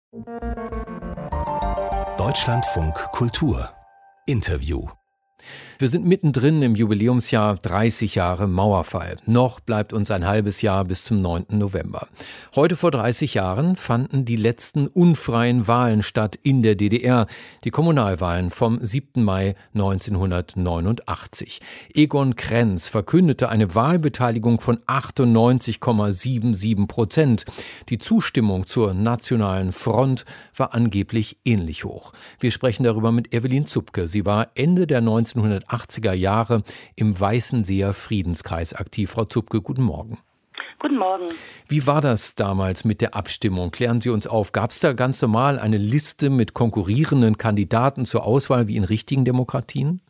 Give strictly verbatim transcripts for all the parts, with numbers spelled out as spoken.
Deutschlandfunk Kultur Interview. Wir sind mittendrin im Jubiläumsjahr dreißig Jahre Mauerfall. Noch bleibt uns ein halbes Jahr bis zum neunten November. Heute vor dreißig Jahren fanden die letzten unfreien Wahlen statt in der D D R. Die Kommunalwahlen vom siebten Mai neunzehnhundertneunundachtzig. Egon Krenz verkündete eine Wahlbeteiligung von achtundneunzig Komma siebenundsiebzig Prozent. Die Zustimmung zur Nationalen Front war angeblich ähnlich hoch. Wir sprechen darüber mit Evelyn Zupke. Sie war Ende der neunzehnhundertachtziger Jahre im Weißenseer Friedenskreis aktiv. Frau Zupke, guten Morgen. Guten Morgen. Wie war das damals mit der Abstimmung? Klären Sie uns auf. Gab es da ganz normal eine Liste mit konkurrierenden Kandidaten zur Auswahl wie in richtigen Demokratien?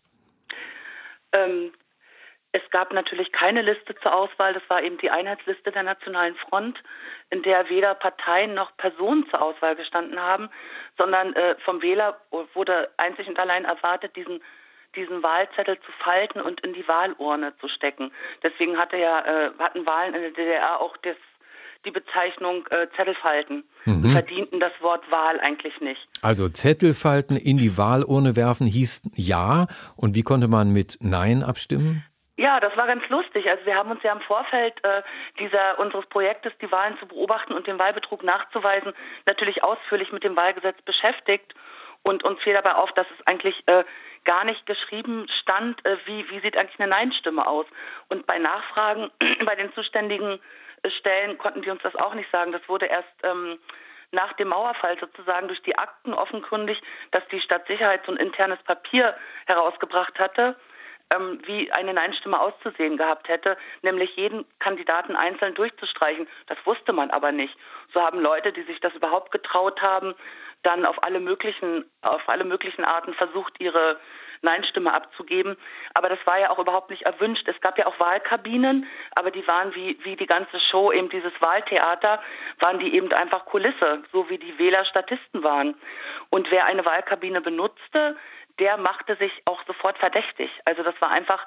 Ähm, es gab natürlich keine Liste zur Auswahl. Das war eben die Einheitsliste der Nationalen Front, in der weder Parteien noch Personen zur Auswahl gestanden haben, sondern äh, vom Wähler wurde einzig und allein erwartet, diesen diesen Wahlzettel zu falten und in die Wahlurne zu stecken. Deswegen hatte ja, äh, hatten Wahlen in der D D R auch das, die Bezeichnung äh, Zettelfalten. Mhm. Und verdienten das Wort Wahl eigentlich nicht. Also Zettelfalten in die Wahlurne werfen hieß Ja. Und wie konnte man mit Nein abstimmen? Ja, das war ganz lustig. Also wir haben uns ja im Vorfeld äh, dieser unseres Projektes, die Wahlen zu beobachten und den Wahlbetrug nachzuweisen, natürlich ausführlich mit dem Wahlgesetz beschäftigt. Und uns fiel dabei auf, dass es eigentlich äh, gar nicht geschrieben stand, äh, wie, wie sieht eigentlich eine Nein-Stimme aus. Und bei Nachfragen bei den zuständigen äh, Stellen konnten die uns das auch nicht sagen. Das wurde erst ähm, nach dem Mauerfall sozusagen durch die Akten offenkundig, dass die Stadtsicherheit so ein internes Papier herausgebracht hatte, ähm, wie eine Nein-Stimme auszusehen gehabt hätte, nämlich jeden Kandidaten einzeln durchzustreichen. Das wusste man aber nicht. So haben Leute, die sich das überhaupt getraut haben, dann auf alle möglichen, auf alle möglichen Arten versucht, ihre Nein-Stimme abzugeben. Aber das war ja auch überhaupt nicht erwünscht. Es gab ja auch Wahlkabinen, aber die waren wie, wie die ganze Show, eben dieses Wahltheater, waren die eben einfach Kulisse, so wie die Wähler Statisten waren. Und wer eine Wahlkabine benutzte, der machte sich auch sofort verdächtig. Also das war einfach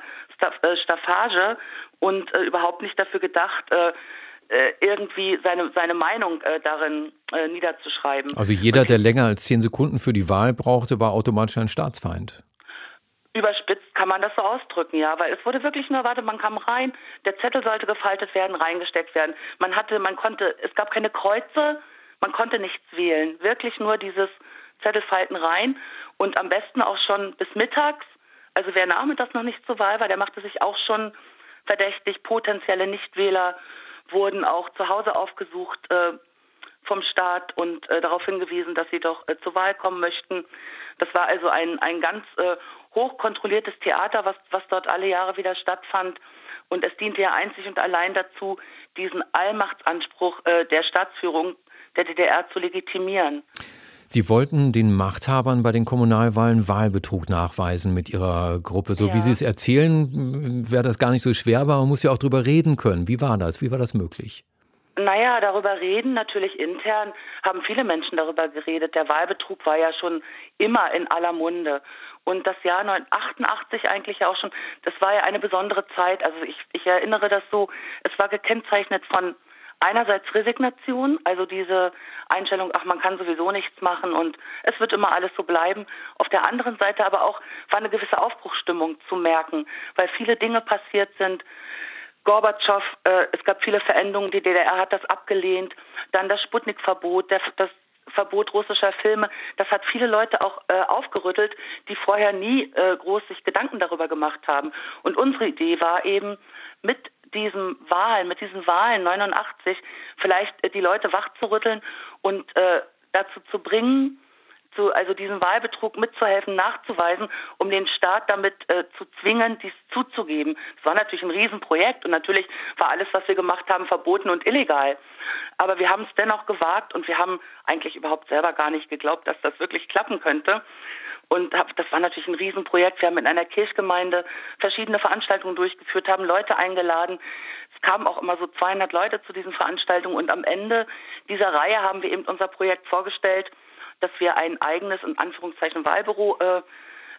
Staffage und äh, überhaupt nicht dafür gedacht, äh, irgendwie seine seine Meinung äh, darin äh, niederzuschreiben. Also jeder, der länger als zehn Sekunden für die Wahl brauchte, war automatisch ein Staatsfeind. Überspitzt kann man das so ausdrücken, ja, weil es wurde wirklich nur erwartet, man kam rein, der Zettel sollte gefaltet werden, reingesteckt werden. Man hatte, man konnte, es gab keine Kreuze, man konnte nichts wählen, wirklich nur dieses Zettelfalten rein und am besten auch schon bis mittags. Also wer nachmittags noch nicht zur Wahl war, der machte sich auch schon verdächtig, potenzielle Nichtwähler wurden auch zu Hause aufgesucht äh, vom Staat und äh, darauf hingewiesen, dass sie doch äh, zur Wahl kommen möchten. Das war also ein ein ganz äh, hochkontrolliertes Theater, was was dort alle Jahre wieder stattfand. Und es diente ja einzig und allein dazu, diesen Allmachtsanspruch äh, der Staatsführung der D D R zu legitimieren. Sie wollten den Machthabern bei den Kommunalwahlen Wahlbetrug nachweisen mit Ihrer Gruppe. So ja. wie Sie es erzählen, wäre das gar nicht so schwer, aber man muss ja auch drüber reden können. Wie war das? Wie war das möglich? Naja, darüber reden, natürlich intern, haben viele Menschen darüber geredet. Der Wahlbetrug war ja schon immer in aller Munde. Und das Jahr neunzehnhundertachtundachtzig eigentlich ja auch schon, das war ja eine besondere Zeit. Also ich, ich erinnere das so, es war gekennzeichnet von einerseits Resignation, also diese Einstellung, ach, man kann sowieso nichts machen und es wird immer alles so bleiben. Auf der anderen Seite aber auch war eine gewisse Aufbruchsstimmung zu merken, weil viele Dinge passiert sind. Gorbatschow, äh, es gab viele Veränderungen, die D D R hat das abgelehnt. Dann das Sputnik-Verbot, der, das Verbot russischer Filme, das hat viele Leute auch äh, aufgerüttelt, die vorher nie äh, groß sich Gedanken darüber gemacht haben. Und unsere Idee war eben, mit diesen Wahlen, mit diesen Wahlen neunundachtzig vielleicht äh, die Leute wachzurütteln und äh, dazu zu bringen, zu, also diesen Wahlbetrug mitzuhelfen, nachzuweisen, um den Staat damit äh, zu zwingen, dies zuzugeben. Das war natürlich ein Riesenprojekt und natürlich war alles, was wir gemacht haben, verboten und illegal. Aber wir haben es dennoch gewagt und wir haben eigentlich überhaupt selber gar nicht geglaubt, dass das wirklich klappen könnte. Und das war natürlich ein Riesenprojekt. Wir haben in einer Kirchgemeinde verschiedene Veranstaltungen durchgeführt, haben Leute eingeladen. Es kamen auch immer so zweihundert Leute zu diesen Veranstaltungen. Und am Ende dieser Reihe haben wir eben unser Projekt vorgestellt, dass wir ein eigenes, in Anführungszeichen, Wahlbüro äh,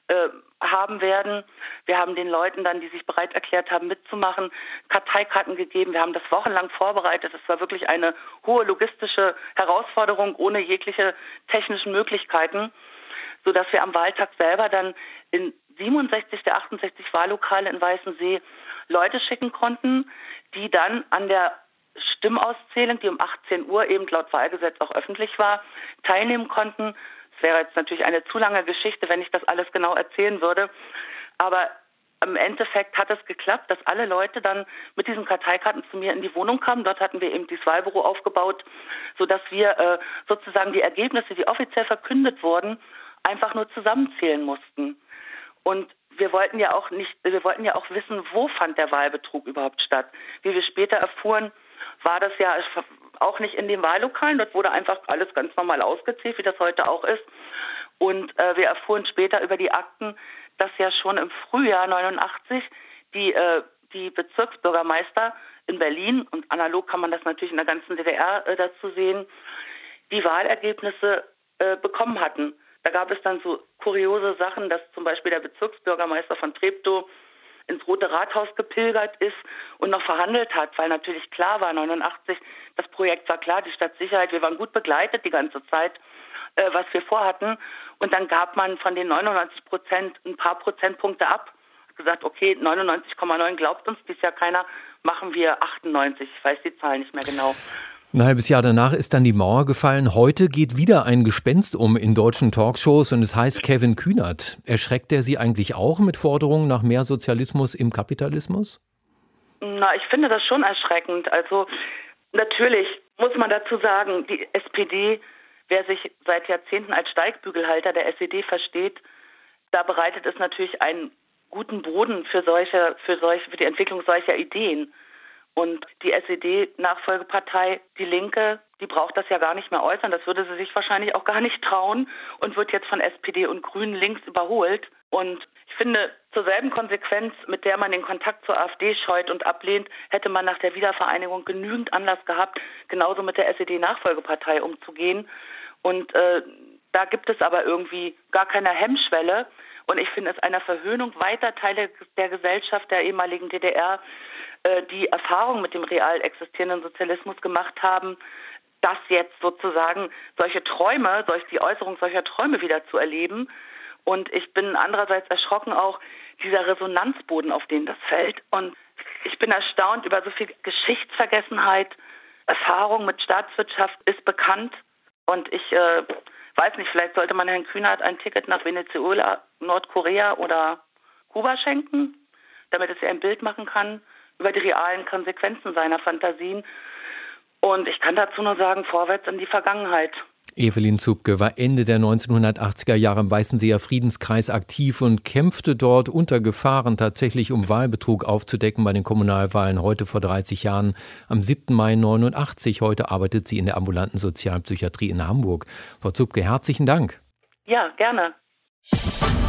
äh, haben werden. Wir haben den Leuten dann, die sich bereit erklärt haben, mitzumachen, Karteikarten gegeben. Wir haben das wochenlang vorbereitet. Es war wirklich eine hohe logistische Herausforderung ohne jegliche technischen Möglichkeiten, sodass wir am Wahltag selber dann in siebenundsechzig der achtundsechzig Wahllokale in Weißensee Leute schicken konnten, die dann an der Stimmauszählung, die um achtzehn Uhr eben laut Wahlgesetz auch öffentlich war, teilnehmen konnten. Es wäre jetzt natürlich eine zu lange Geschichte, wenn ich das alles genau erzählen würde. Aber im Endeffekt hat es geklappt, dass alle Leute dann mit diesen Karteikarten zu mir in die Wohnung kamen. Dort hatten wir eben dieses Wahlbüro aufgebaut, sodass wir äh, sozusagen die Ergebnisse, die offiziell verkündet wurden, einfach nur zusammenzählen mussten. Und wir wollten ja auch nicht, wir wollten ja auch wissen, wo fand der Wahlbetrug überhaupt statt. Wie wir später erfuhren, war das ja auch nicht in den Wahllokalen. Dort wurde einfach alles ganz normal ausgezählt, wie das heute auch ist. Und äh, wir erfuhren später über die Akten, dass ja schon im Frühjahr neunundachtzig die, äh, die Bezirksbürgermeister in Berlin, und analog kann man das natürlich in der ganzen D D R äh, dazu sehen, die Wahlergebnisse äh, bekommen hatten. Da gab es dann so kuriose Sachen, dass zum Beispiel der Bezirksbürgermeister von Treptow ins Rote Rathaus gepilgert ist und noch verhandelt hat, weil natürlich klar war, neunundachtzig, das Projekt war klar, die Stadtsicherheit, wir waren gut begleitet die ganze Zeit, äh, was wir vorhatten. Und dann gab man von den neunundneunzig Prozent ein paar Prozentpunkte ab. Hat gesagt, okay, neunundneunzig Komma neun glaubt uns dies Jahr keiner, machen wir achtundneunzig. Ich weiß die Zahl nicht mehr genau. Ein halbes Jahr danach ist dann die Mauer gefallen. Heute geht wieder ein Gespenst um in deutschen Talkshows und es heißt Kevin Kühnert. Erschreckt er Sie eigentlich auch mit Forderungen nach mehr Sozialismus im Kapitalismus? Na, ich finde das schon erschreckend. Also natürlich muss man dazu sagen, die S P D, wer sich seit Jahrzehnten als Steigbügelhalter der S E D versteht, da bereitet es natürlich einen guten Boden für solche, für solche, für die Entwicklung solcher Ideen. Und die S E D-Nachfolgepartei, die Linke, die braucht das ja gar nicht mehr äußern. Das würde sie sich wahrscheinlich auch gar nicht trauen und wird jetzt von S P D und Grünen links überholt. Und ich finde, zur selben Konsequenz, mit der man den Kontakt zur AfD scheut und ablehnt, hätte man nach der Wiedervereinigung genügend Anlass gehabt, genauso mit der S E D-Nachfolgepartei umzugehen. Und äh, da gibt es aber irgendwie gar keine Hemmschwelle. Und ich finde es eine Verhöhnung weiter Teile der Gesellschaft der ehemaligen D D R, die Erfahrung mit dem real existierenden Sozialismus gemacht haben, das jetzt sozusagen solche Träume, solch die Äußerung solcher Träume wieder zu erleben. Und ich bin andererseits erschrocken auch dieser Resonanzboden, auf den das fällt. Und ich bin erstaunt über so viel Geschichtsvergessenheit. Erfahrung mit Staatswirtschaft ist bekannt. Und ich äh, weiß nicht, vielleicht sollte man Herrn Kühnert ein Ticket nach Venezuela, Nordkorea oder Kuba schenken, damit es ja ein Bild machen kann über die realen Konsequenzen seiner Fantasien. Und ich kann dazu nur sagen, vorwärts in die Vergangenheit. Evelyn Zupke war Ende der neunzehnhundertachtziger Jahre im Weißenseer Friedenskreis aktiv und kämpfte dort unter Gefahren tatsächlich, um Wahlbetrug aufzudecken bei den Kommunalwahlen heute vor dreißig Jahren, am siebten Mai neunundachtzig. Heute arbeitet sie in der ambulanten Sozialpsychiatrie in Hamburg. Frau Zupke, herzlichen Dank. Ja, gerne.